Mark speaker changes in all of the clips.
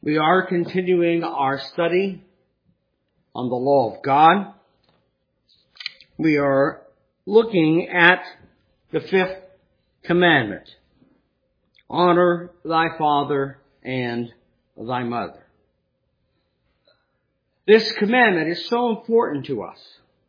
Speaker 1: We are continuing our study on the law of God. We are looking at the fifth commandment. Honor thy father and thy mother. This commandment is so important to us,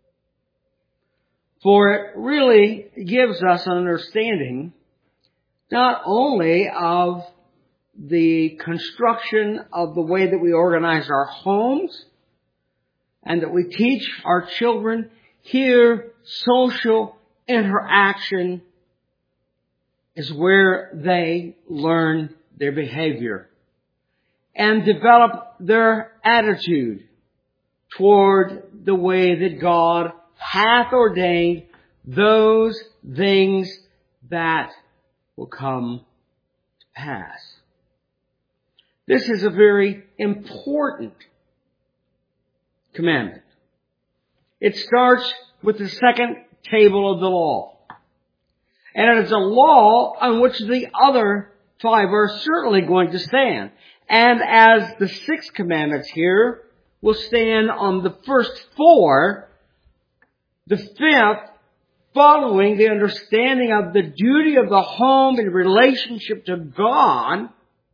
Speaker 1: for it really gives us an understanding not only of the construction of the way that we organize our homes and that we teach our children here social interaction is where they learn their behavior and develop their attitude toward the way that God hath ordained those things that will come to pass. This is a very important commandment. It starts with the second table of the law. And it is a law on which the other five are certainly going to stand. And as the sixth commandment here will stand on the first four, the fifth, following the understanding of the duty of the home in relationship to God,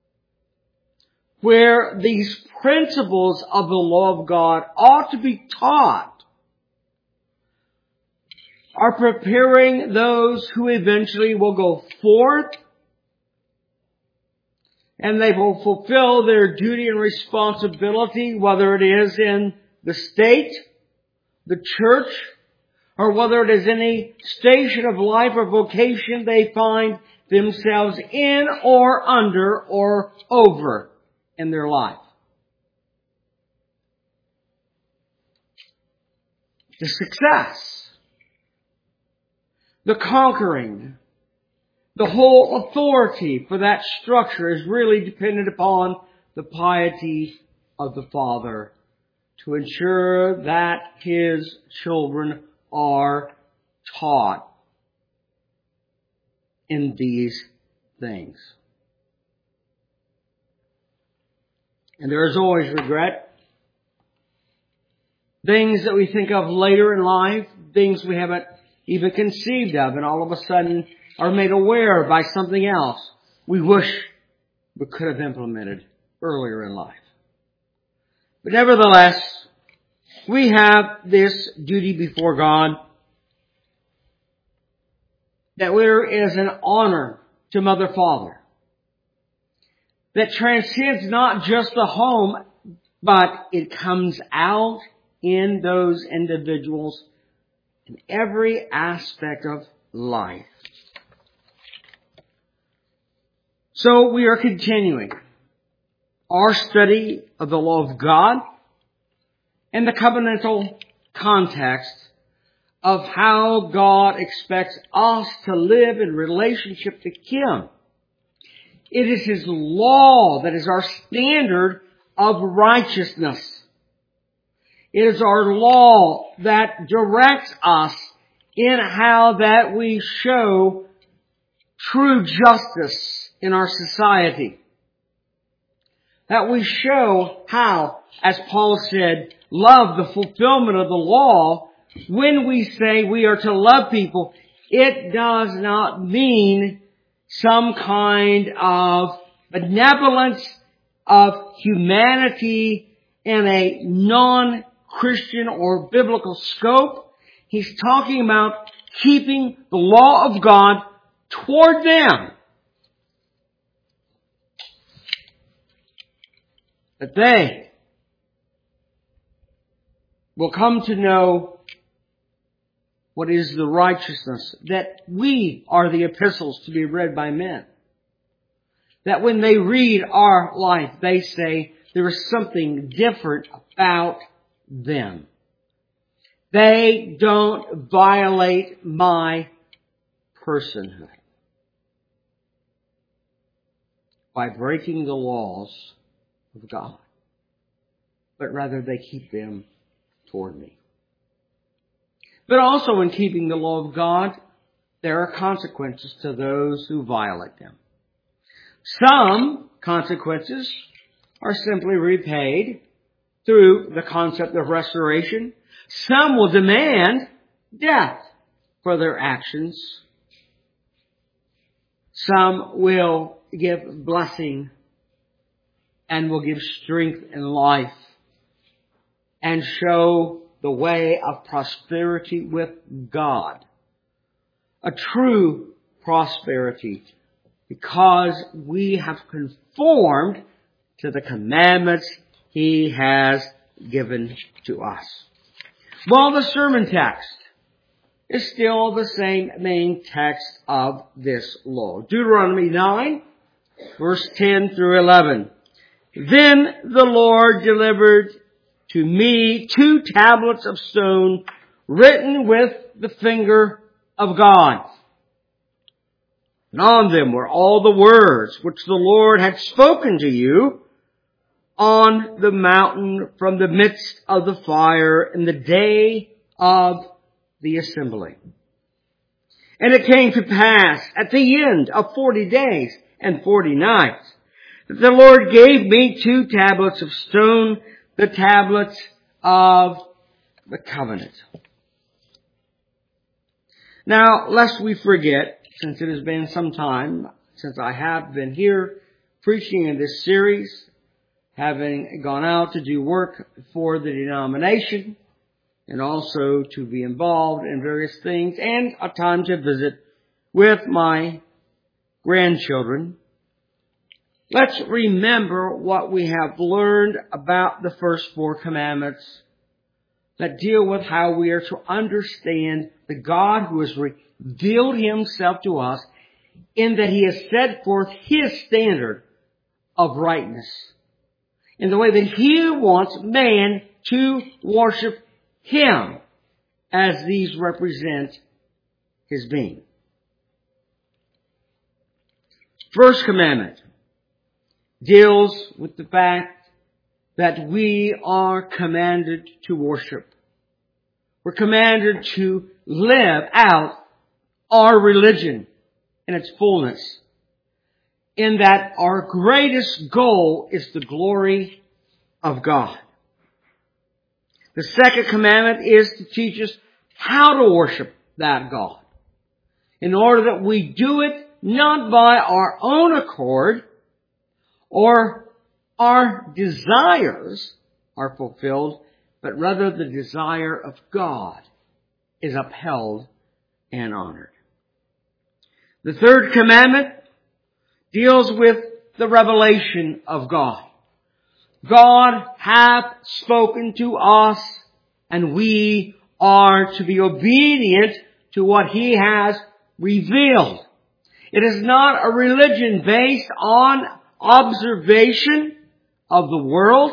Speaker 1: where these principles of the law of God ought to be taught, are preparing those who eventually will go forth and they will fulfill their duty and responsibility, whether it is in the state, the church, or whether it is any station of life or vocation they find themselves in or under or over in their life. The success, the conquering, the whole authority for that structure is really dependent upon the piety of the father to ensure that his children are taught in these things. And there is always regret. Things that we think of later in life, things we haven't even conceived of, and all of a sudden are made aware by something else we wish we could have implemented earlier in life. But nevertheless, we have this duty before God that there is an honor to mother, father that transcends not just the home, but it comes out in those individuals in every aspect of life. So we are continuing our study of the law of God in the covenantal context of how God expects us to live in relationship to Him. It is His law that is our standard of righteousness. It is our law that directs us in how that we show true justice in our society. That we show how, as Paul said, love the fulfillment of the law. When we say we are to love people, it does not mean some kind of benevolence of humanity in a non-Christian or biblical scope. He's talking about keeping the law of God toward them, that they will come to know what is the righteousness, that we are the epistles to be read by men. That when they read our life, they say there is something different about them. They don't violate my personhood by breaking the laws of God, but rather they keep them toward me. But also in keeping the law of God, there are consequences to those who violate them. Some consequences are simply repaid through the concept of restoration. Some will demand death for their actions. Some will give blessing and will give strength and life and show the way of prosperity with God. A true prosperity, because we have conformed to the commandments He has given to us. Well, the sermon text is still the same main text of this law. Deuteronomy 9, verse 10 through 11. Then the Lord delivered to me 2 tablets of stone written with the finger of God. And on them were all the words which the Lord had spoken to you on the mountain from the midst of the fire in the day of the assembly. And it came to pass at the end of 40 days and 40 nights that the Lord gave me 2 tablets of stone, the tablets of the covenant. Now, lest we forget, since it has been some time since I have been here preaching in this series, having gone out to do work for the denomination, and also to be involved in various things, and a time to visit with my grandchildren, let's remember what we have learned about the first 4 commandments that deal with how we are to understand the God who has revealed Himself to us in that He has set forth His standard of rightness in the way that He wants man to worship Him as these represent His being. First commandment deals with the fact that we are commanded to worship. We're commanded to live out our religion in its fullness, in that our greatest goal is the glory of God. The second commandment is to teach us how to worship that God, in order that we do it not by our own accord or our desires are fulfilled, but rather the desire of God is upheld and honored. The third commandment deals with the revelation of God. God hath spoken to us, and we are to be obedient to what He has revealed. It is not a religion based on observation of the world,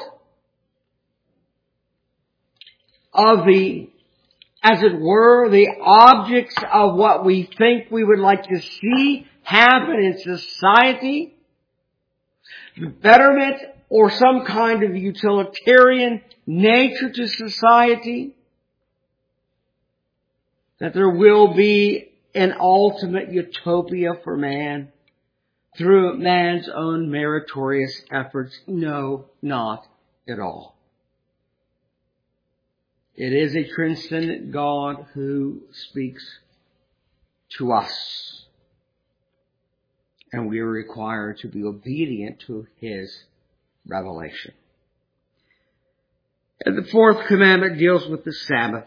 Speaker 1: of the, as it were, the objects of what we think we would like to see happen in society, betterment or some kind of utilitarian nature to society, that there will be an ultimate utopia for man through man's own meritorious efforts. No, not at all. It is a transcendent God who speaks to us, and we are required to be obedient to His revelation. And the fourth commandment deals with the Sabbath.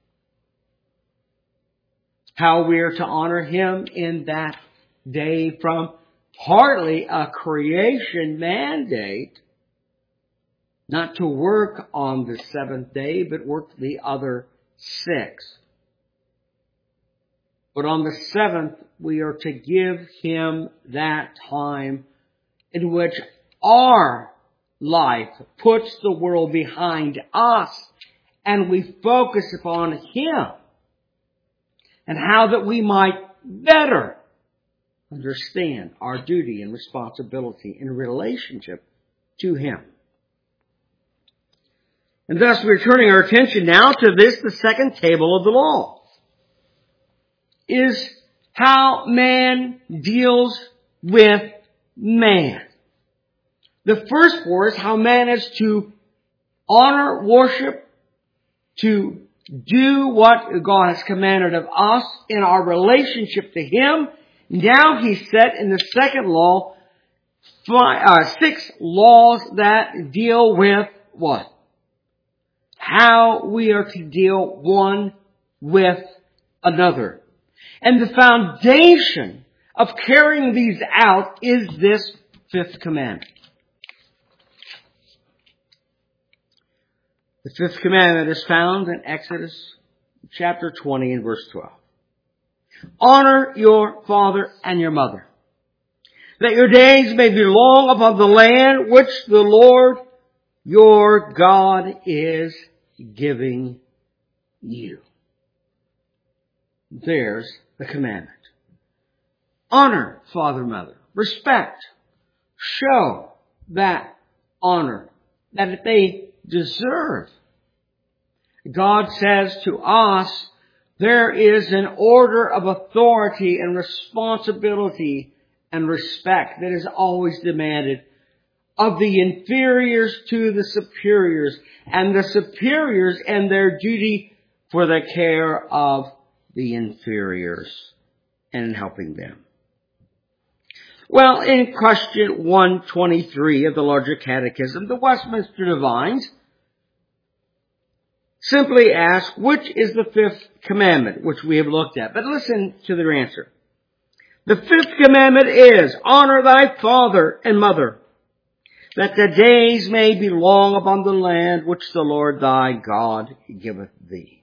Speaker 1: How we are to honor Him in that day from partly a creation mandate, not to work on the 7th day, but work the other 6. But on the 7th, we are to give Him that time in which our life puts the world behind us and we focus upon Him and how that we might better understand our duty and responsibility in relationship to Him. And thus we're turning our attention now to this, the second table of the law, is how man deals with man. The first four is how man is to honor, worship, to do what God has commanded of us in our relationship to Him. Now He set in the second law 6 laws that deal with what? How we are to deal one with another. And the foundation of carrying these out is this 5th commandment. The 5th commandment is found in Exodus chapter 20 and verse 12. Honor your father and your mother, that your days may be long upon the land which the Lord your God is giving you. There's the commandment. Honor father, mother. Respect. Show that honor that they deserve. God says to us, there is an order of authority and responsibility and respect that is always demanded of the inferiors to the superiors, and the superiors and their duty for the care of the inferiors and helping them. Well, in question 123 of the Larger Catechism, the Westminster Divines simply ask, which is the 5th commandment, which we have looked at? But listen to their answer. The 5th commandment is, honor thy father and mother, that the days may be long upon the land which the Lord thy God giveth thee.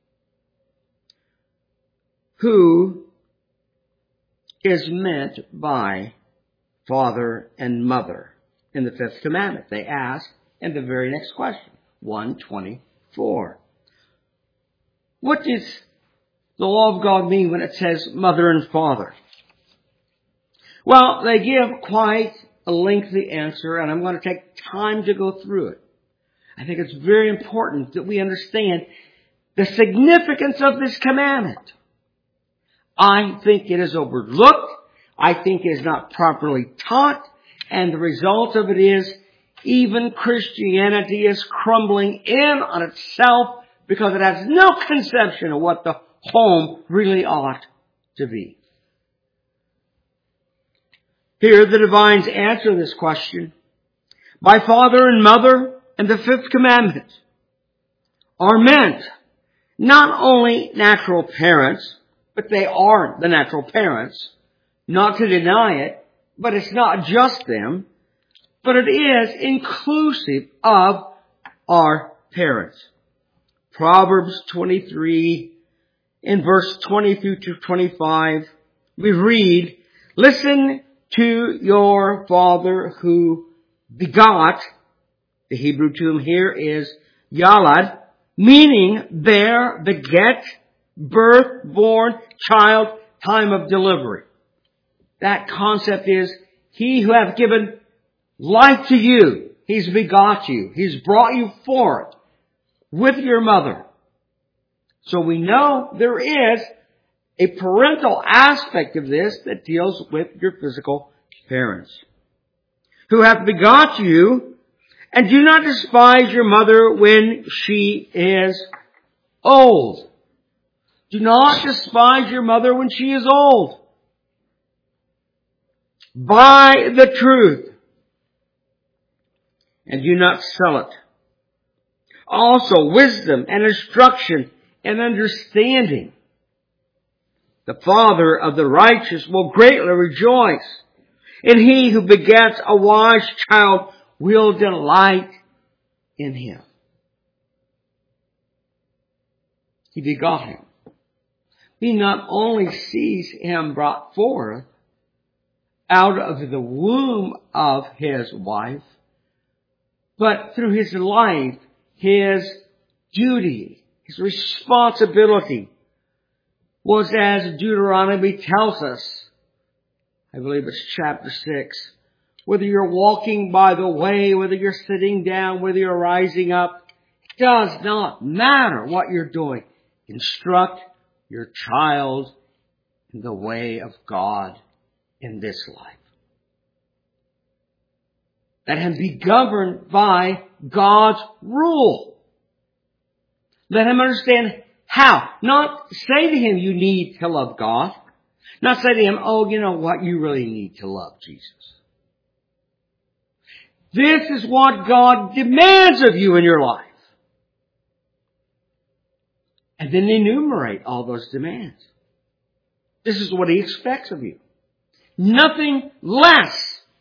Speaker 1: Who is meant by father and mother in the 5th commandment? They ask in the very next question, 124. What does the law of God mean when it says mother and father? Well, they give quite a lengthy answer, and I'm going to take time to go through it. I think it's very important that we understand the significance of this commandment. I think it is overlooked. I think it is not properly taught. And the result of it is even Christianity is crumbling in on itself because it has no conception of what the home really ought to be. Here the divines answer this question. By father and mother and the 5th commandment are meant not only natural parents, but they are the natural parents. Not to deny it, but it's not just them, but it is inclusive of our parents. Proverbs 23 in verse 20 through to 25, we read, listen to your father who begot. The Hebrew term here is yalad, meaning bear, beget, birth, born, child, time of delivery. That concept is he who hath given life to you. He's begot you. He's brought you forth with your mother. So we know there is a parental aspect of this that deals with your physical parents. Who hath begot you, and do not despise your mother when she is old. Do not despise your mother when she is old. Buy the truth, and do not sell it. Also wisdom and instruction and understanding. The father of the righteous will greatly rejoice, and he who begets a wise child will delight in him. He begot him. He not only sees him brought forth out of the womb of his wife, but through his life, his duty, his responsibility was, as Deuteronomy tells us, I believe it's chapter 6, whether you're walking by the way, whether you're sitting down, whether you're rising up, it does not matter what you're doing. Instruct your child in the way of God in this life. Let him be governed by God's rule. Let him understand how. Not say to him, you need to love God. Not say to him, oh, you know what? You really need to love Jesus. This is what God demands of you in your life. And then enumerate all those demands. This is what he expects of you. Nothing less.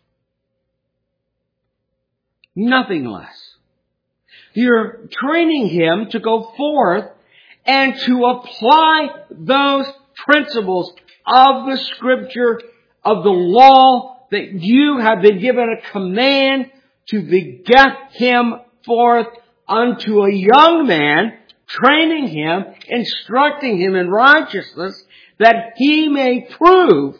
Speaker 1: Nothing less. You're training him to go forth and to apply those principles of the Scripture, of the law, that you have been given a command to beget him forth unto a young man, training him, instructing him in righteousness, that he may prove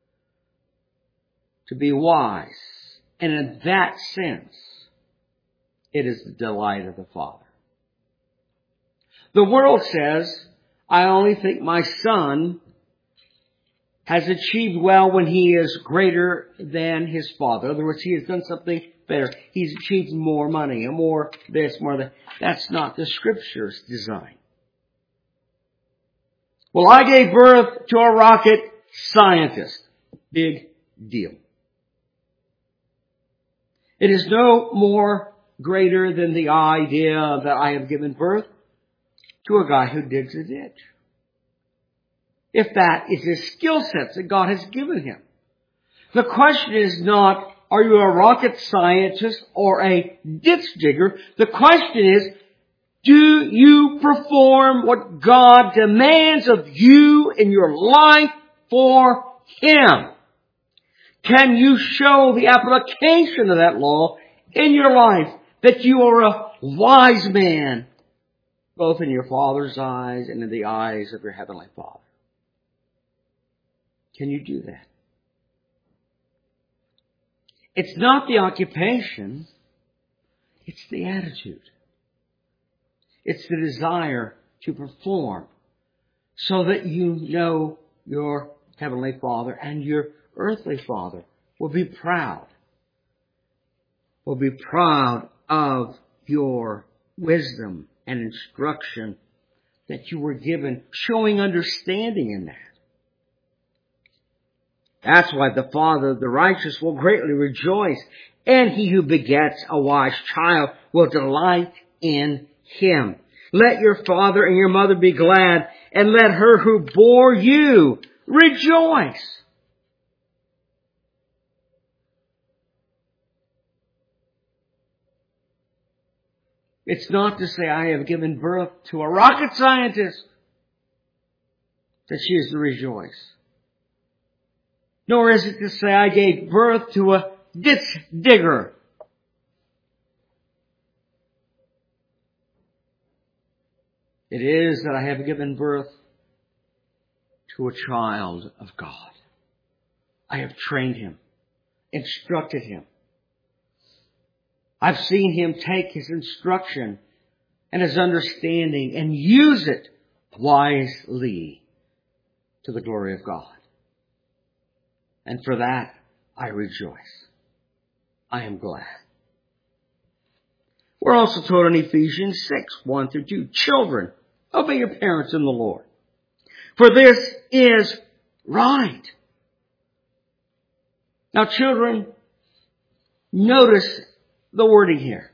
Speaker 1: to be wise. And in that sense, it is the delight of the Father. The world says, I only think my son has achieved well when he is greater than his father. In other words, he has done something better. He's achieved more money, and more this, more that. That's not the Scripture's design. Well, I gave birth to a rocket scientist. Big deal. It is no more greater than the idea that I have given birth to a guy who digs a ditch. If that is his skill sets that God has given him. The question is not, are you a rocket scientist or a ditch digger? The question is, do you perform what God demands of you in your life for him? Can you show the application of that law in your life, that you are a wise man, both in your Father's eyes and in the eyes of your Heavenly Father? Can you do that? It's not the occupation, it's the attitude. It's the desire to perform so that you know your Heavenly Father and your earthly Father will be proud. Will be proud of your wisdom and instruction that you were given, showing understanding in that. That's why the Father of the righteous will greatly rejoice, and he who begets a wise child will delight in him. Let your father and your mother be glad, and let her who bore you rejoice. It's not to say I have given birth to a rocket scientist that she is to rejoice. Nor is it to say I gave birth to a ditch digger. It is that I have given birth to a child of God. I have trained him, instructed him. I've seen him take his instruction and his understanding and use it wisely to the glory of God. And for that, I rejoice. I am glad. We're also told in Ephesians 6, 1 through 2, children, obey your parents in the Lord, for this is right. Now, children, notice the wording here.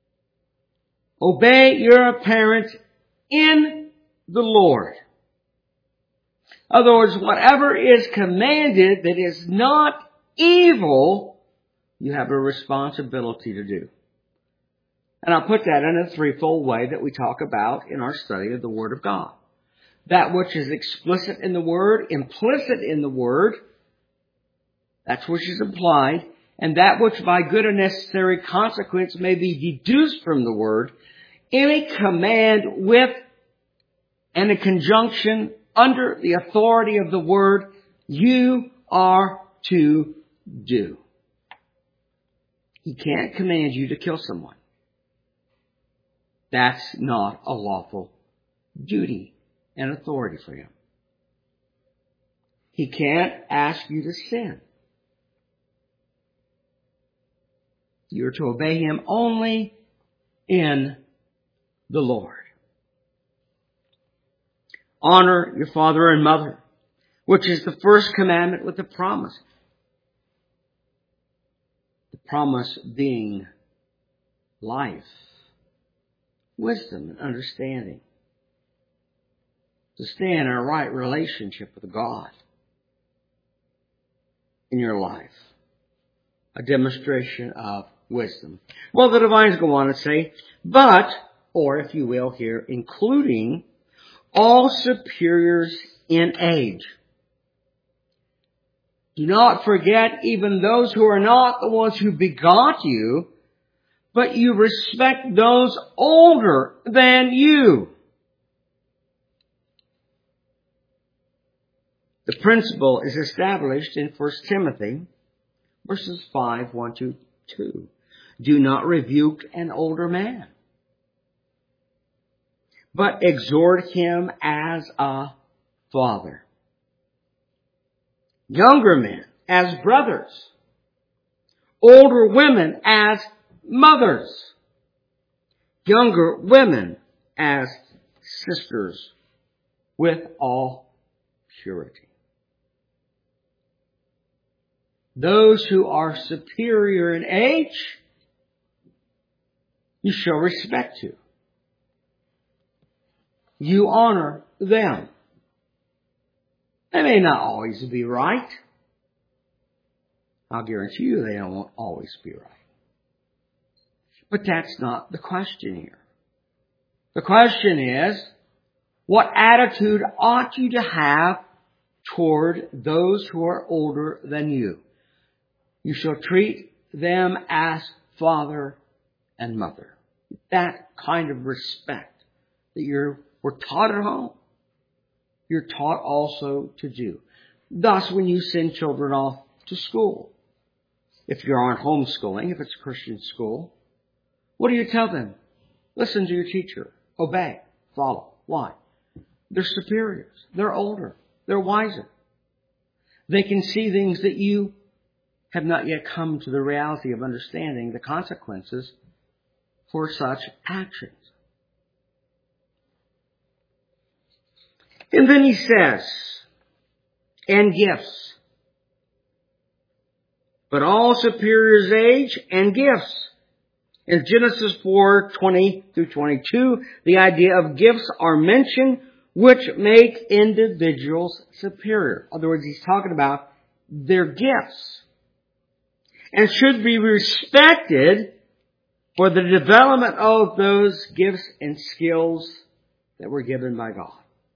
Speaker 1: Obey your parents in the Lord. In other words, whatever is commanded that is not evil, you have a responsibility to do. And I'll put that in a threefold way that we talk about in our study of the Word of God. That which is explicit in the Word, implicit in the Word, that's which is implied, and that which by good and necessary consequence may be deduced from the Word, any command with and a conjunction under the authority of the Word, you are to do. He can't command you to kill someone. That's not a lawful duty and authority for him. He can't ask you to sin. You're to obey him only in the Lord. Honor your father and mother, which is the first commandment with the promise. The promise being life, wisdom, and understanding. To stay in a right relationship with God in your life. A demonstration of wisdom. Well, the divines go on to say, but, or if you will here, including all superiors in age. Do not forget even those who are not the ones who begot you, but you respect those older than you. The principle is established in 1 Timothy verses 5, 1 to 2. Do not rebuke an older man, but exhort him as a father. Younger men as brothers. Older women as mothers. Younger women as sisters with all purity. Those who are superior in age, you show respect to. You honor them. They may not always be right. I'll guarantee you they won't always be right. But that's not the question here. The question is, what attitude ought you to have toward those who are older than you? You shall treat them as father and mother. That kind of respect that we're taught at home, you're taught also to do. Thus, when you send children off to school, if you're on homeschooling, if it's a Christian school, what do you tell them? Listen to your teacher. Obey. Follow. Why? They're superiors. They're older. They're wiser. They can see things that you have not yet come to the reality of understanding the consequences for such actions. And then he says, and gifts. But all superiors age and gifts. In Genesis 4, 20 through 22, the idea of gifts are mentioned which make individuals superior. In other words, he's talking about their gifts. And should be respected for the development of those gifts and skills that were given by God.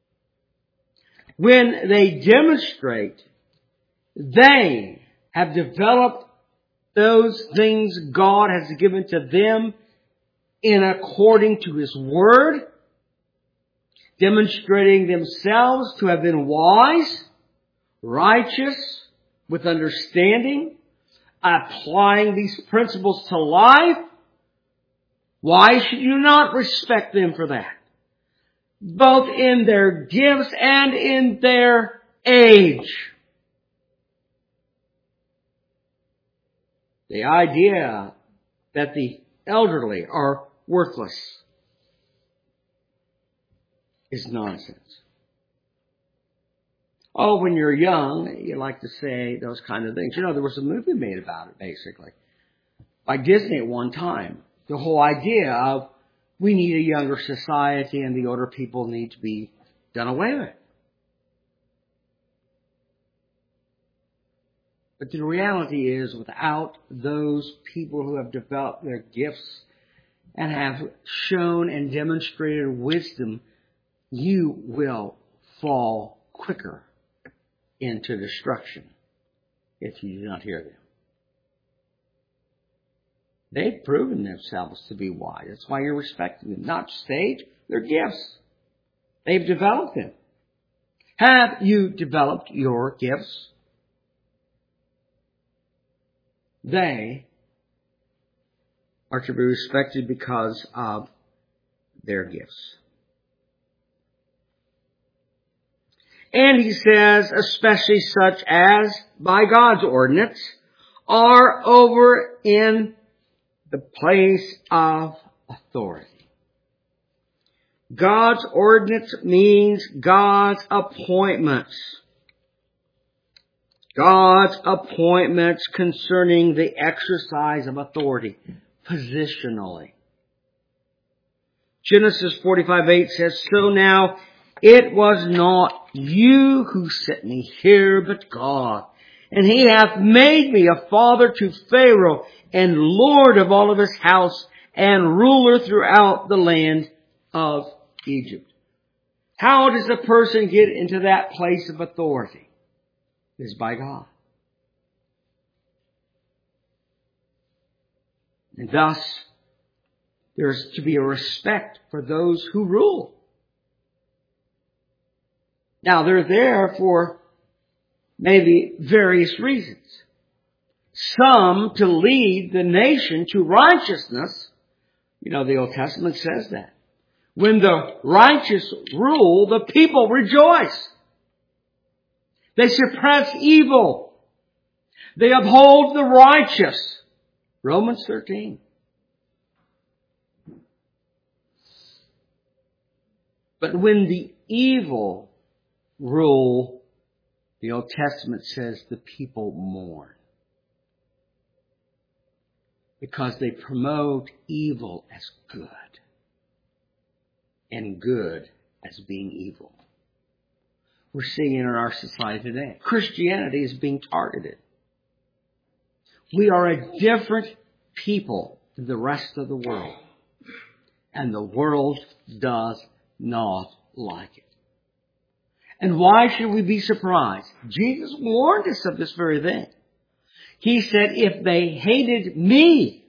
Speaker 1: When they demonstrate, they have developed those things God has given to them in according to His Word, demonstrating themselves to have been wise, righteous, with understanding, applying these principles to life. Why should you not respect them for that? Both in their gifts and in their age. The idea that the elderly are worthless is nonsense. Oh, when you're young, you like to say those kind of things. You know, there was a movie made about it, basically, by Disney at one time. The whole idea of we need a younger society and the older people need to be done away with. But the reality is, without those people who have developed their gifts and have shown and demonstrated wisdom, you will fall quicker into destruction if you do not hear them. They've proven themselves to be wise. That's why you're respecting them. Not just age, they're gifts. They've developed them. Have you developed your gifts? They are to be respected because of their gifts. And he says, especially such as, by God's ordinance, are over in the place of authority. God's ordinance means God's appointments. God's appointments concerning the exercise of authority, positionally. Genesis 45:8 says, "So now it was not you who sent me here, but God. And he hath made me a father to Pharaoh, and lord of all of his house, and ruler throughout the land of Egypt." How does a person get into that place of authority? It is by God. And thus, there is to be a respect for those who rule. Now, they're there for maybe various reasons. Some to lead the nation to righteousness. You know, the Old Testament says that. When the righteous rule, the people rejoice. They suppress evil. They uphold the righteous. Romans 13. But when the evil rule, the Old Testament says the people mourn. Because they promote evil as good. And good as being evil. We're seeing it in our society today. Christianity is being targeted. We are a different people than the rest of the world. And the world does not like it. And why should we be surprised? Jesus warned us of this very thing. He said, if they hated me,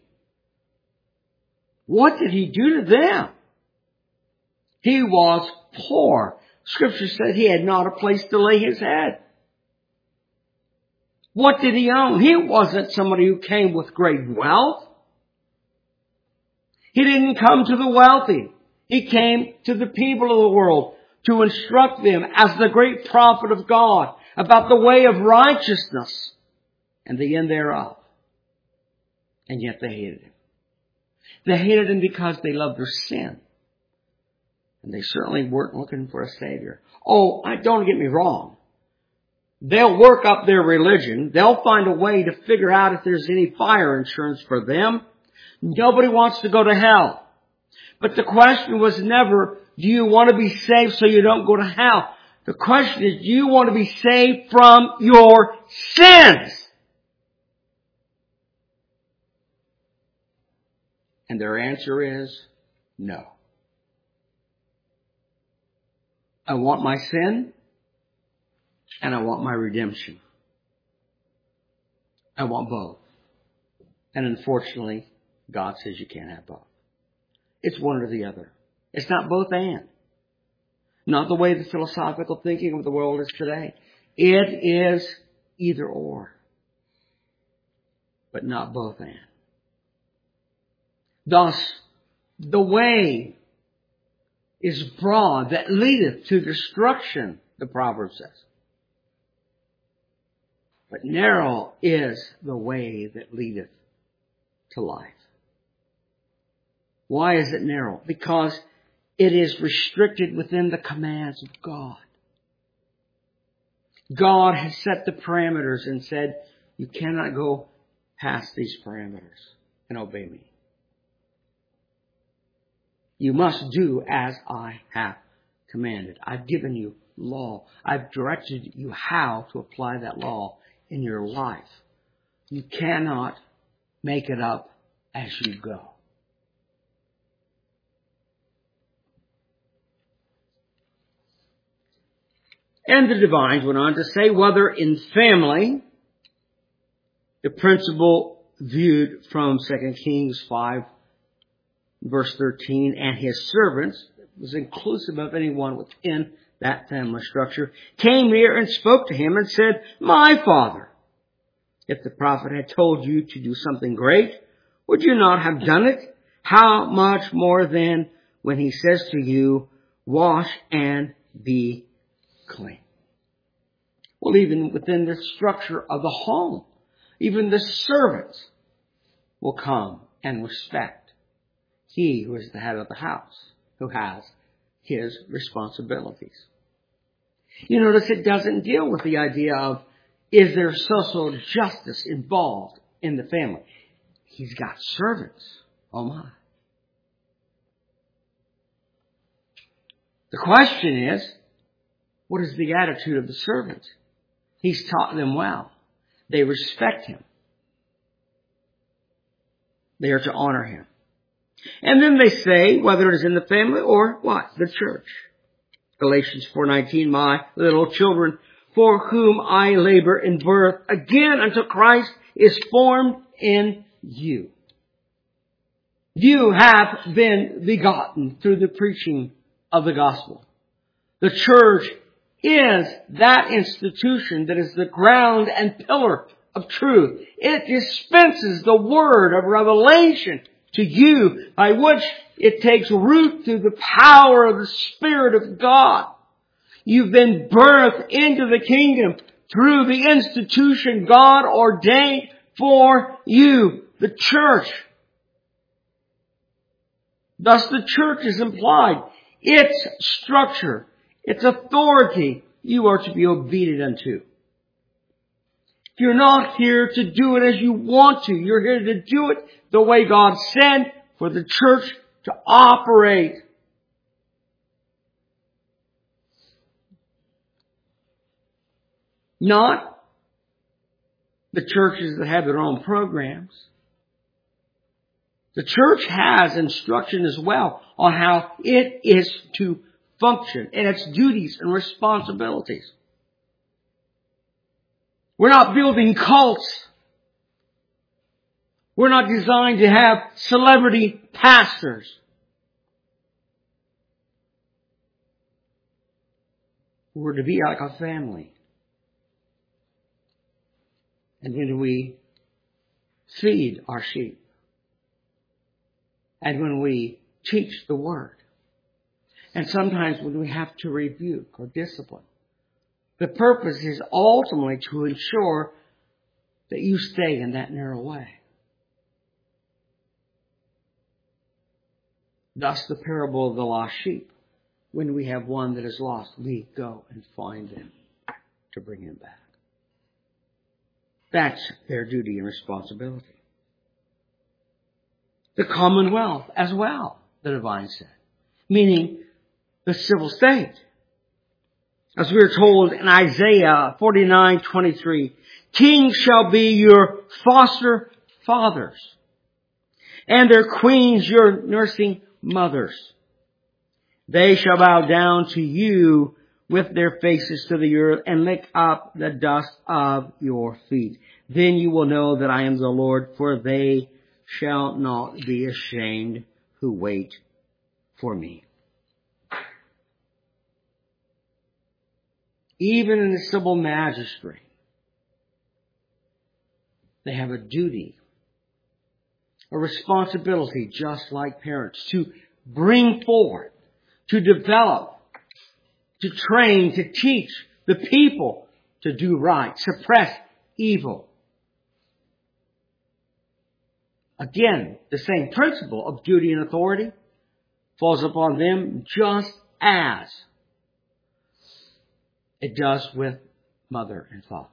Speaker 1: what did he do to them? He was poor. Scripture said he had not a place to lay his head. What did he own? He wasn't somebody who came with great wealth. He didn't come to the wealthy. He came to the people of the world to instruct them as the great prophet of God about the way of righteousness and the end thereof. And yet they hated him. They hated him because they loved their sin. And they certainly weren't looking for a Savior. Oh, don't get me wrong. They'll work up their religion. They'll find a way to figure out if there's any fire insurance for them. Nobody wants to go to hell. But the question was never, do you want to be saved so you don't go to hell? The question is, do you want to be saved from your sins? And their answer is no. I want my sin and I want my redemption. I want both. And unfortunately, God says you can't have both. It's one or the other. It's not both and. Not the way the philosophical thinking of the world is today. It is either or. But not both and. Thus, the way is broad that leadeth to destruction, the proverb says. But narrow is the way that leadeth to life. Why is it narrow? Because it is restricted within the commands of God. God has set the parameters and said, you cannot go past these parameters and obey me. You must do as I have commanded. I've given you law. I've directed you how to apply that law in your life. You cannot make it up as you go. And the divines went on to say, whether in family, the principle viewed from 2 Kings 5, verse 13, and his servants, was inclusive of anyone within that family structure, came near and spoke to him and said, my father, if the prophet had told you to do something great, would you not have done it? How much more then when he says to you, wash and be clean? Well, even within the structure of the home, even the servants will come and respect he who is the head of the house, who has his responsibilities. You notice it doesn't deal with the idea of, is there social justice involved in the family? He's got servants. Oh my. The question is, what is the attitude of the servants? He's taught them well. They respect him. They are to honor him. And then they say, whether it is in the family or what? The church. Galatians 4:19, my little children, for whom I labor in birth, again until Christ is formed in you. You have been begotten through the preaching of the gospel. The church is that institution that is the ground and pillar of truth. It dispenses the word of revelation to you by which it takes root through the power of the Spirit of God. You've been birthed into the kingdom through the institution God ordained for you, the church. Thus the church is implied. Its structure, its authority, you are to be obedient unto. You're not here to do it as you want to. You're here to do it the way God said for the church to operate. Not the churches that have their own programs. The church has instruction as well on how it is to function and its duties and responsibilities. We're not building cults. We're not designed to have celebrity pastors. We're to be like a family. And when we feed our sheep, and when we teach the word, and sometimes when we have to rebuke or discipline, the purpose is ultimately to ensure that you stay in that narrow way. Thus the parable of the lost sheep. When we have one that is lost, we go and find them to bring him back. That's their duty and responsibility. The commonwealth as well, the divine said. Meaning the civil state. As we are told in Isaiah 49:23, kings shall be your foster fathers, and their queens your nursing mothers. They shall bow down to you with their faces to the earth and lick up the dust of your feet. Then you will know that I am the Lord, for they shall not be ashamed who wait for me. Even in the civil magistrate, they have a duty, a responsibility, just like parents, to bring forward, to develop, to train, to teach the people to do right, suppress evil. Again, the same principle of duty and authority falls upon them just as it does with mother and father.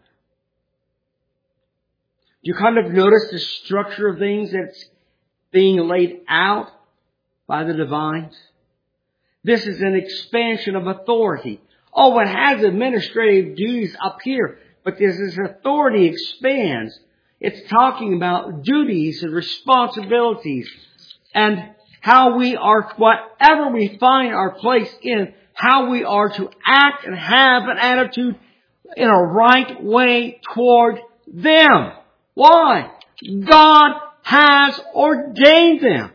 Speaker 1: Do you kind of notice the structure of things that's being laid out by the divines? This is an expansion of authority. Oh, it has administrative duties up here, but as this authority expands, it's talking about duties and responsibilities and how we are, whatever we find our place in, how we are to act and have an attitude in a right way toward them. Why? God has ordained them.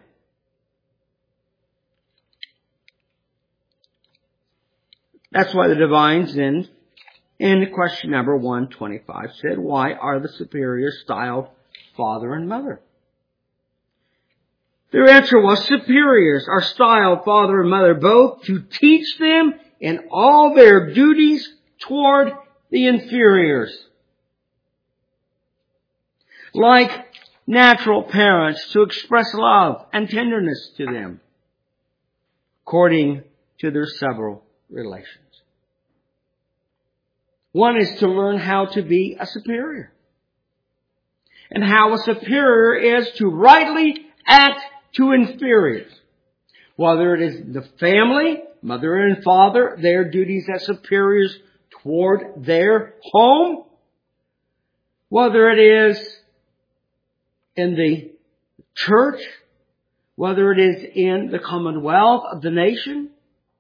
Speaker 1: That's why the divines in question number 125 said, why are the superiors styled father and mother? Their answer was, superiors are styled father and mother both to teach them in all their duties toward the inferiors. Like natural parents to express love and tenderness to them according to their several relations. One is to learn how to be a superior, and how a superior is to rightly act to inferiors. Whether it is the family, mother and father, their duties as superiors toward their home, whether it is in the church, whether it is in the commonwealth of the nation.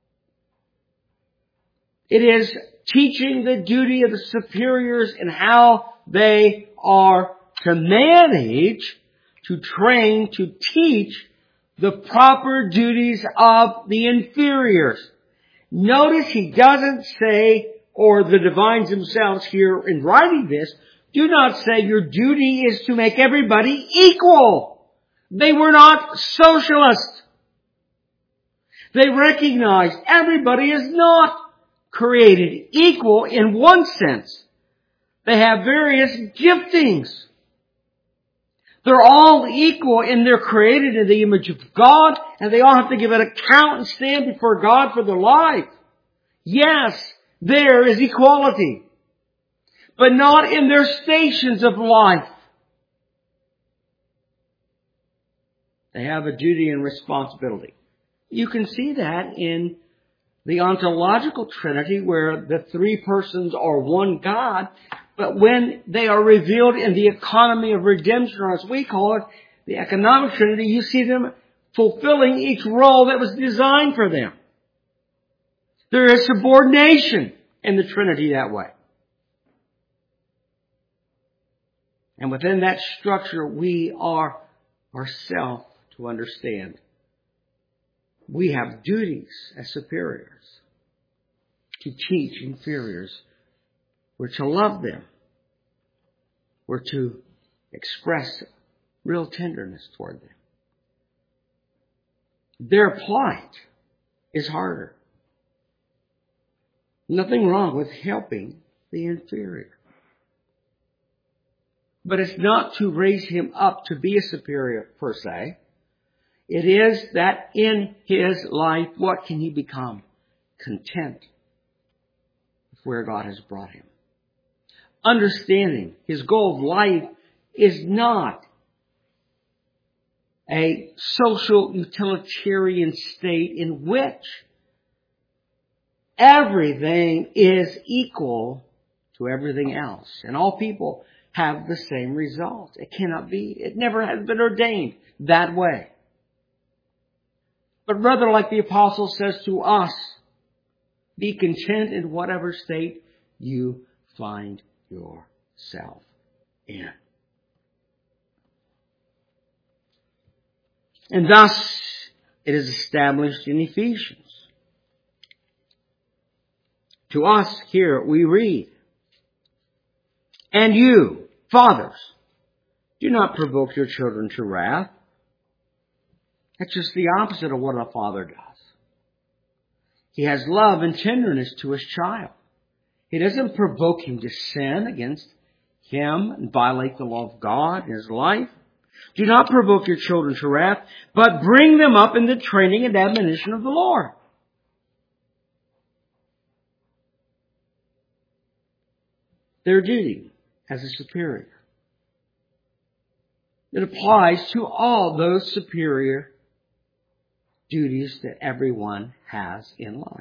Speaker 1: It is teaching the duty of the superiors and how they are to manage, to train, to teach the proper duties of the inferiors. Notice he doesn't say, or the divines themselves here in writing this, do not say your duty is to make everybody equal. They were not socialists. They recognized everybody is not created equal in one sense. They have various giftings. They're all equal and they're created in the image of God, and they all have to give an account and stand before God for their life. Yes, there is equality, but not in their stations of life. They have a duty and responsibility. You can see that in the ontological Trinity, where the three persons are one God, but when they are revealed in the economy of redemption, or as we call it, the economic Trinity, you see them fulfilling each role that was designed for them. There is subordination in the Trinity that way. And within that structure, we are ourselves to understand. We have duties as superiors to teach inferiors. We're to love them. We're to express real tenderness toward them. Their plight is harder. Nothing wrong with helping the inferior. But it's not to raise him up to be a superior per se. It is that in his life, what can he become? Content with where God has brought him. Understanding his goal of life is not a social utilitarian state in which everything is equal to everything else, and all people have the same result. It cannot be. It never has been ordained that way. But rather, like the apostle says to us, be content in whatever state you find yourself in. And thus, it is established in Ephesians. To us here we read, and you, fathers, do not provoke your children to wrath. That's just the opposite of what a father does. He has love and tenderness to his child. He doesn't provoke him to sin against him and violate the law of God in his life. Do not provoke your children to wrath, but bring them up in the training and admonition of the Lord. Their duty as a superior. It applies to all those superior duties that everyone has in life.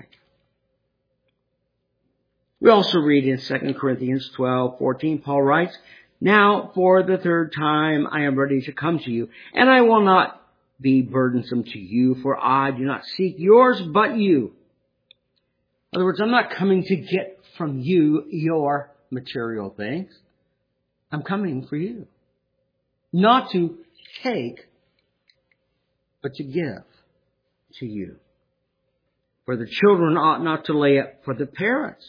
Speaker 1: We also read in 2 Corinthians 12:14, Paul writes, now for the third time I am ready to come to you, and I will not be burdensome to you, for I do not seek yours but you. In other words, I'm not coming to get from you your material things. I'm coming for you. Not to take, but to give to you. For the children ought not to lay up for the parents,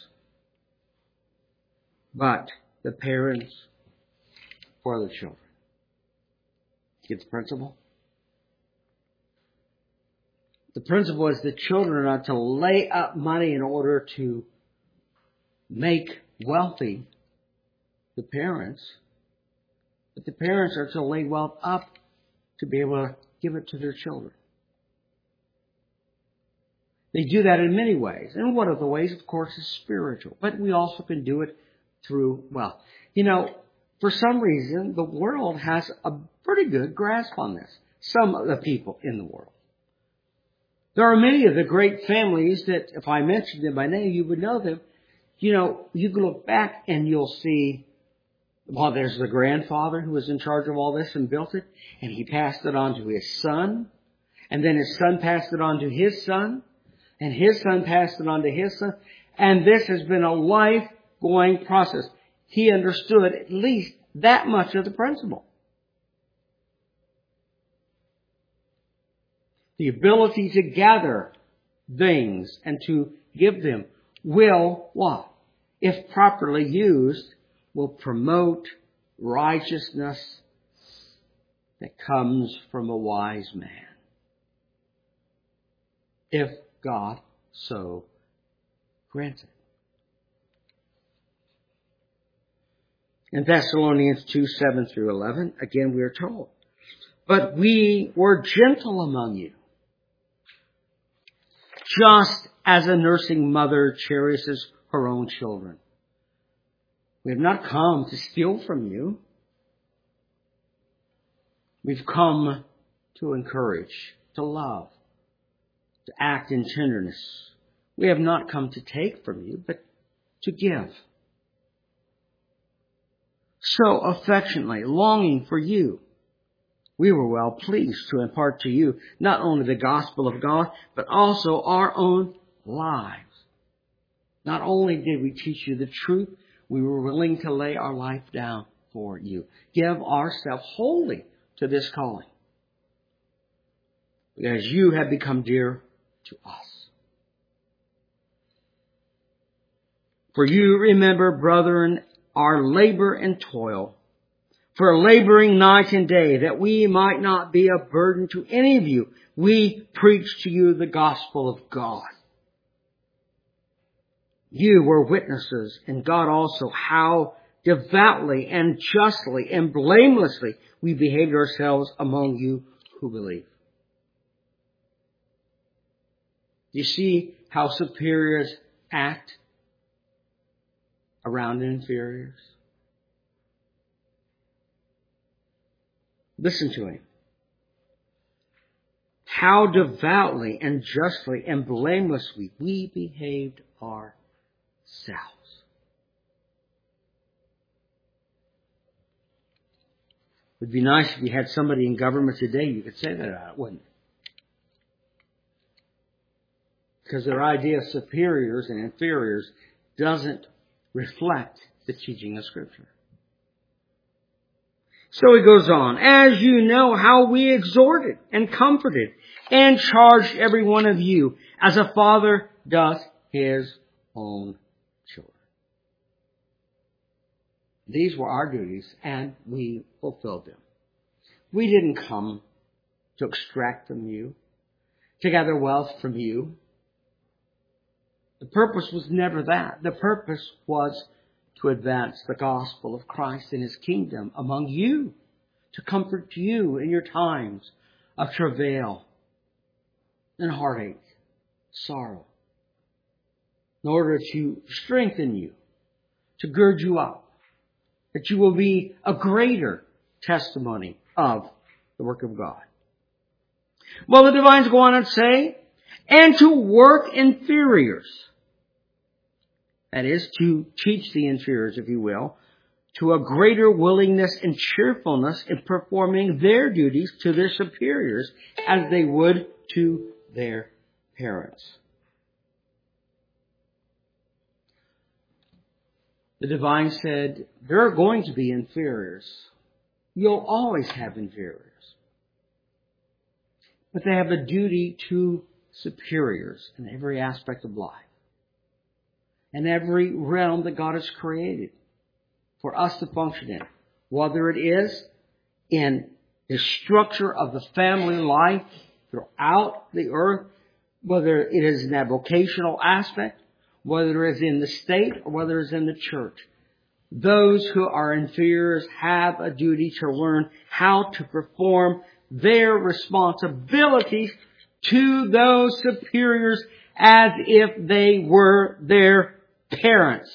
Speaker 1: but the parents for the children. Get the principle? The principle is the children are not to lay up money in order to make wealthy the parents, But the parents are to lay wealth up to be able to give it to their children. They do that in many ways. And one of the ways, of course, is spiritual. But we also can do it through wealth. For some reason, the world has a pretty good grasp on this. Some of the people in the world. There are many of the great families that, if I mentioned them by name, you would know them. You can look back and you'll see, well, there's the grandfather who was in charge of all this and built it, and he passed it on to his son, and then his son passed it on to his son, and his son passed it on to his son, and this has been a life-going process. He understood at least that much of the principle. The ability to gather things and to give them will, what? If properly used, will promote righteousness that comes from a wise man. If God so grants it. In Thessalonians 2:7 through 11, again we are told, but we were gentle among you, just as a nursing mother cherishes her own children. We have not come to steal from you. We've come to encourage, to love, to act in tenderness. We have not come to take from you, but to give. So affectionately, longing for you, we were well pleased to impart to you not only the gospel of God, but also our own lives. Not only did we teach you the truth, we were willing to lay our life down for you. Give ourselves wholly to this calling. Because you have become dear to us. For you remember, brethren, our labor and toil, for laboring night and day, that we might not be a burden to any of you. We preach to you the gospel of God. You were witnesses, and God also, how devoutly and justly and blamelessly we behaved ourselves among you who believe. You see how superiors act around inferiors? Listen to him. How devoutly and justly and blamelessly we behaved ourselves. It would be nice if you had somebody in government today you could say that about, wouldn't it? Because their idea of superiors and inferiors doesn't reflect the teaching of Scripture. So he goes on, as you know how we exhorted and comforted and charged every one of you as a father does his own children. These were our duties and we fulfilled them. We didn't come to extract from you, to gather wealth from you. The purpose was never that. The purpose was to advance the gospel of Christ and his kingdom among you, to comfort you in your times of travail and heartache, sorrow, in order to strengthen you, to gird you up, that you will be a greater testimony of the work of God. Well, the divines go on and say, and to work inferiors. That is, to teach the inferiors, if you will, to a greater willingness and cheerfulness in performing their duties to their superiors as they would to their parents. The divine said, there are going to be inferiors. You'll always have inferiors. But they have a duty to superiors in every aspect of life. And every realm that God has created for us to function in. Whether it is in the structure of the family life throughout the earth, whether it is in that vocational aspect, whether it is in the state, or whether it is in the church. those who are inferiors have a duty to learn how to perform their responsibilities to those superiors as if they were their parents.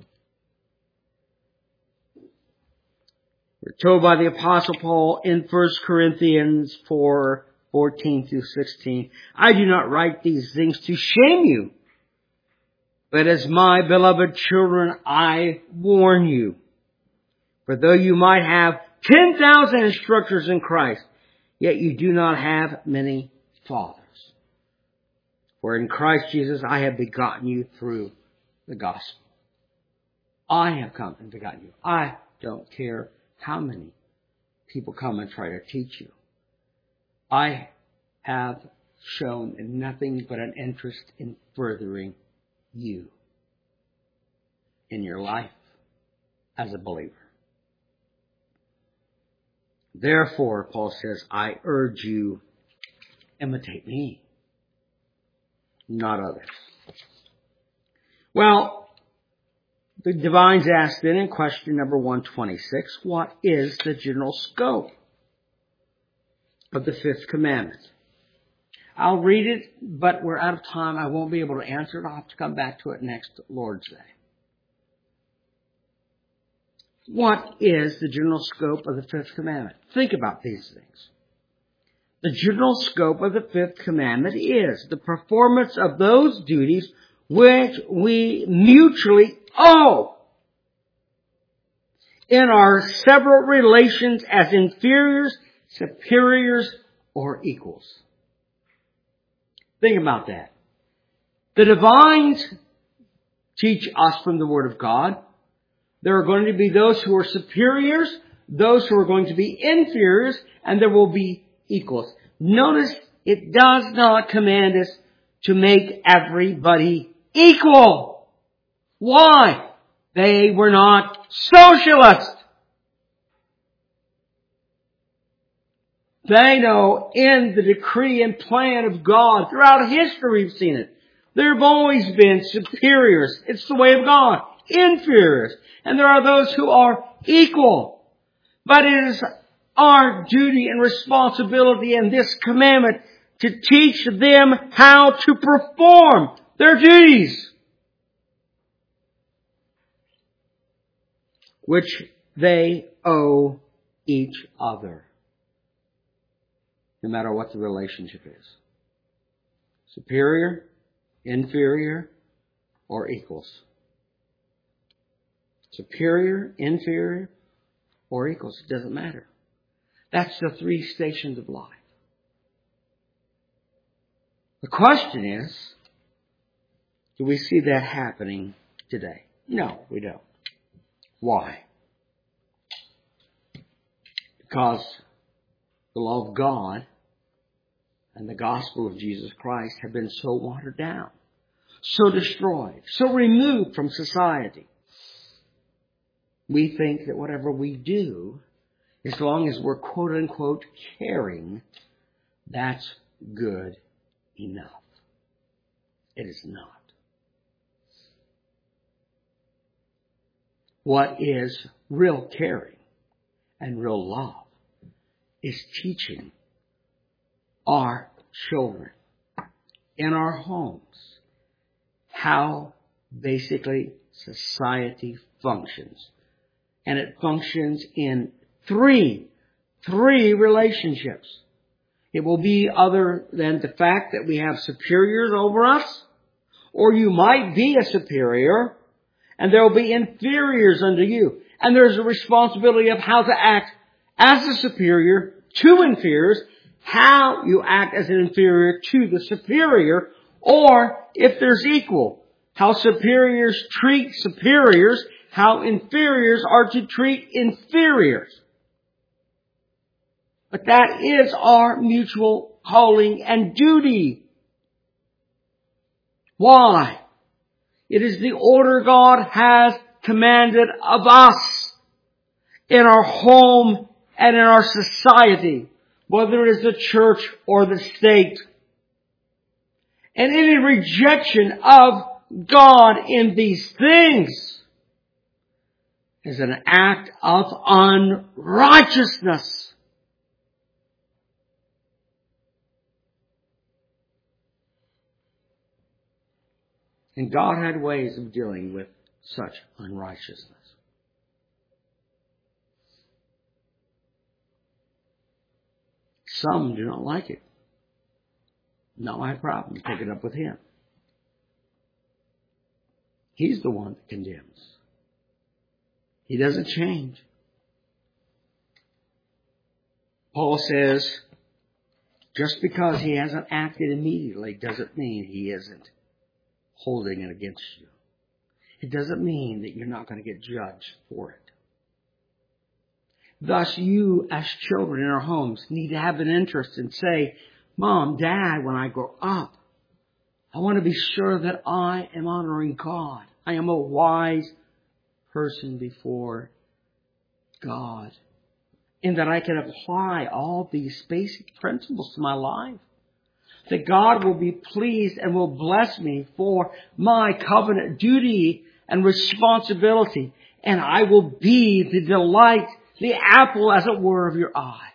Speaker 1: We're told by the Apostle Paul in 1 Corinthians 4:14 through 16, I do not write these things to shame you, but as my beloved children, I warn you. For though you might have 10,000 instructors in Christ, yet you do not have many fathers. For in Christ Jesus I have begotten you through the gospel. I have come and begotten you. I don't care how many people come and try to teach you. I have shown nothing but an interest in furthering you in your life as a believer. Therefore, Paul says, I urge you, imitate me, not others. Well, the divines asked then in question number 126, what is the general scope of the fifth commandment? I'll read it, but we're out of time. I won't be able to answer it. I'll have to come back to it next Lord's Day. What is the general scope of the fifth commandment? Think about these things. The general scope of the fifth commandment is the performance of those duties which we mutually owe in our several relations as inferiors, superiors, or equals. Think about that. The divines teach us from the Word of God. There are going to be those who are superiors, those who are going to be inferiors, and there will be equals. Notice it does not command us to make everybody equal. Why? They were not socialists. They know in the decree and plan of God, throughout history we've seen it, there have always been superiors. It's the way of God. Inferiors. And there are those who are equal. But it is our duty and responsibility in this commandment to teach them how to perform their duties, which they owe each other, no matter what the relationship is. Superior, inferior, or equals. Superior, inferior, or equals. It doesn't matter. That's the three stations of life. The question is, do we see that happening today? No, we don't. Why? Because the law of God and the gospel of Jesus Christ have been so watered down, so destroyed, so removed from society. We think that whatever we do, as long as we're quote unquote caring, that's good enough. It is not. What is real caring and real love is teaching our children in our homes how basically society functions. And it functions in three relationships. It will be other than the fact that we have superiors over us, or you might be a superior, and there will be inferiors under you. And there's a responsibility of how to act as a superior to inferiors, how you act as an inferior to the superior, or if there's equal, how superiors treat superiors, how inferiors are to treat inferiors. But that is our mutual calling and duty. Why? It is the order God has commanded of us in our home and in our society, whether it is the church or the state. And any rejection of God in these things is an act of unrighteousness. And God had ways of dealing with such unrighteousness. Some do not like it. Not my problem. Take it up with Him. He's the one that condemns. He doesn't change. Paul says, just because he hasn't acted immediately doesn't mean he isn't holding it against you. It doesn't mean that you're not going to get judged for it. Thus, you as children in our homes need to have an interest and say, Mom, Dad, when I grow up, I want to be sure that I am honoring God. I am a wise person before God. And that I can apply all these basic principles to my life. That God will be pleased and will bless me for my covenant duty and responsibility. And I will be the delight, the apple, as it were, of your eye.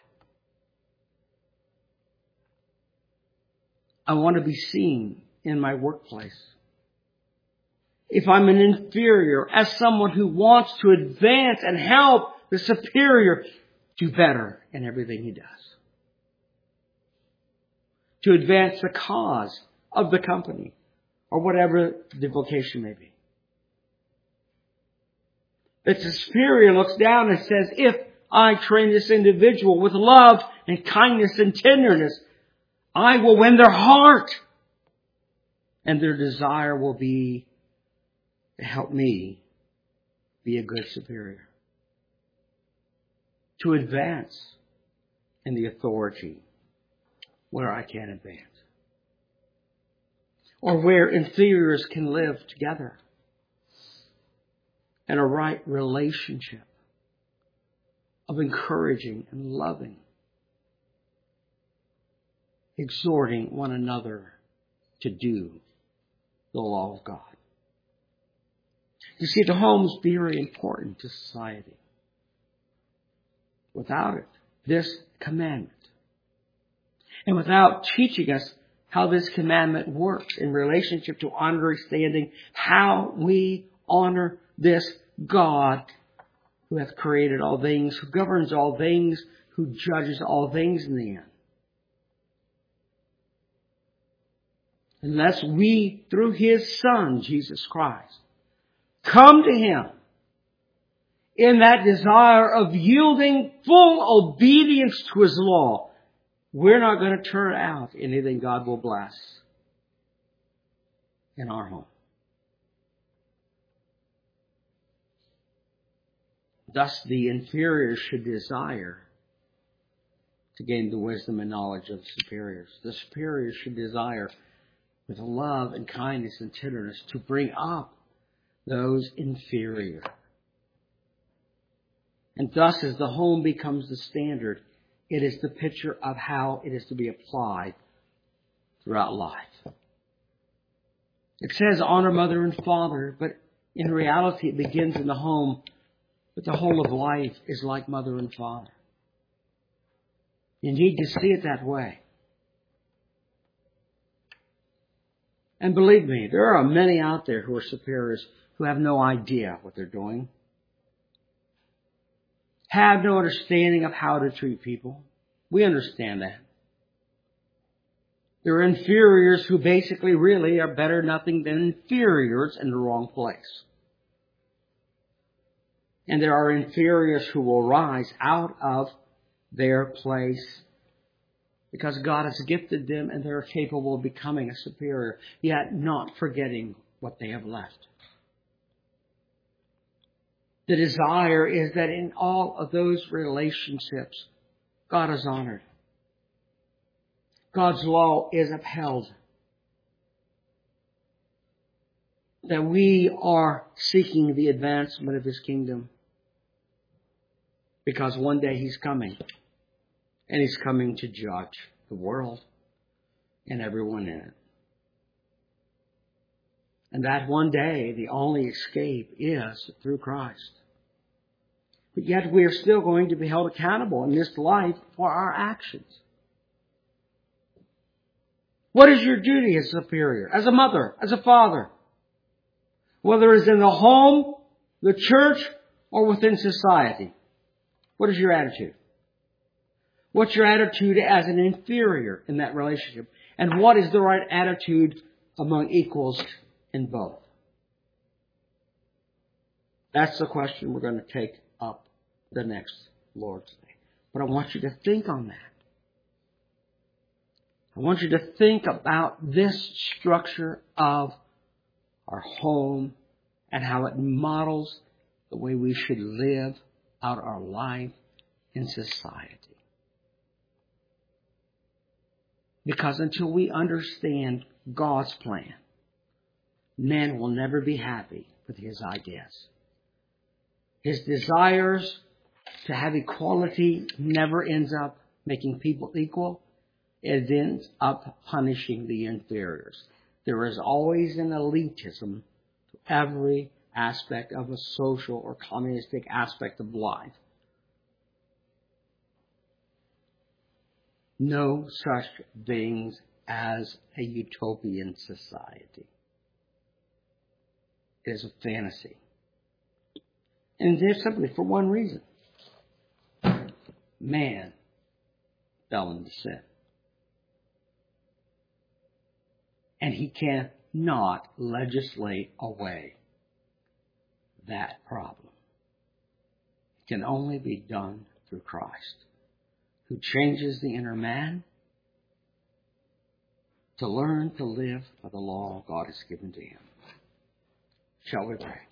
Speaker 1: I want to be seen in my workplace. If I'm an inferior, as someone who wants to advance and help the superior do better in everything he does. To advance the cause of the company or whatever the vocation may be. That the superior looks down and says, if I train this individual with love and kindness and tenderness, I will win their heart. And their desire will be to help me be a good superior. To advance in the authority where I can advance. Or where inferiors can live together in a right relationship of encouraging and loving, exhorting one another to do the law of God. You see, the home is very important to society. Without it, this commandment, and without teaching us how this commandment works in relationship to understanding how we honor this God who hath created all things, who governs all things, who judges all things in the end. Unless we, through His Son, Jesus Christ, come to Him in that desire of yielding full obedience to His law, we're not going to turn out anything God will bless in our home. Thus, the inferior should desire to gain the wisdom and knowledge of the superiors. The superiors should desire with love and kindness and tenderness to bring up those inferior. And thus, as the home becomes the standard, it is the picture of how it is to be applied throughout life. It says honor mother and father, but in reality it begins in the home. But the whole of life is like mother and father. You need to see it that way. And believe me, there are many out there who are superiors who have no idea what they're doing. Have no understanding of how to treat people. We understand that. There are inferiors who basically really are better nothing than inferiors in the wrong place. And there are inferiors who will rise out of their place because God has gifted them and they're capable of becoming a superior, yet not forgetting what they have left. The desire is that in all of those relationships, God is honored. God's law is upheld. That we are seeking the advancement of His kingdom. Because one day He's coming. And He's coming to judge the world and everyone in it. And that one day, the only escape is through Christ. But yet we are still going to be held accountable in this life for our actions. What is your duty as a superior, as a mother, as a father? Whether it's in the home, the church, or within society. What is your attitude? What's your attitude as an inferior in that relationship? And what is the right attitude among equals in both? That's the question we're going to take up the next Lord's Day. But I want you to think on that. I want you to think about this structure of our home and how it models the way we should live out our life in society. Because until we understand God's plan, man will never be happy with his ideas. His desires to have equality never ends up making people equal. It ends up punishing the inferiors. There is always an elitism to every aspect of a social or communistic aspect of life. No such things as a utopian society. It is a fantasy. And it's simply for one reason. Man fell into sin. And he cannot legislate away that problem. It can only be done through Christ, who changes the inner man to learn to live by the law God has given to him. Shall we pray?